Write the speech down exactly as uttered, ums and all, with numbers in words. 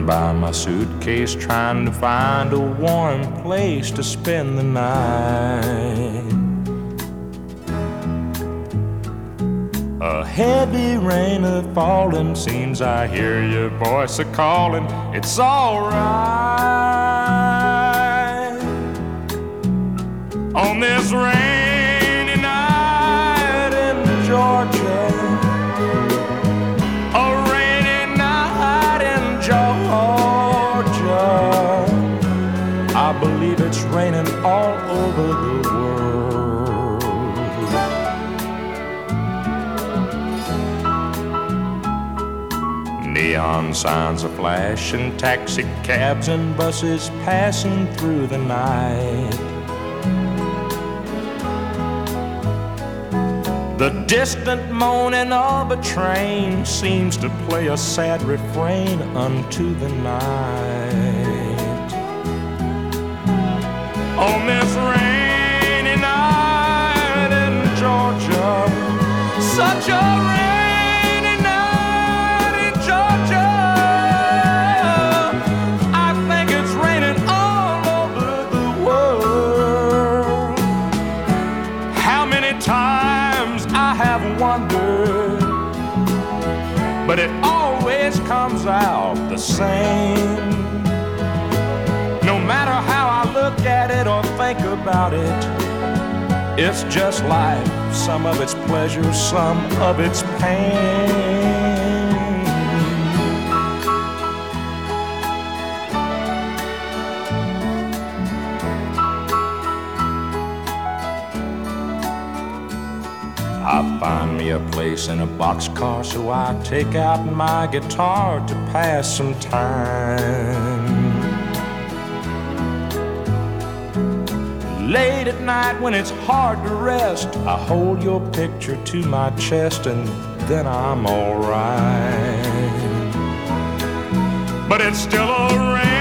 Sitting by my suitcase trying to find a warm place to spend the night. A heavy rain is falling, seems I hear your voice a-calling. It's alright. On this rainy night in Georgia, a rainy night in Georgia, I believe it's raining all over the world. Neon signs are flashing, taxi cabs and buses passing through the night. The distant moaning of a train seems to play a sad refrain unto the night. On this rainy night in Georgia, such a rainy night in Georgia, I think it's raining all over the world. How many times I have wondered, but it always comes out the same. No matter how I look at it or think about it, it's just life, some of its pleasure, some of its pain. I find me a place in a boxcar, so I take out my guitar to pass some time. Late at night when it's hard to rest, I hold your picture to my chest and then I'm alright. But it's still a rain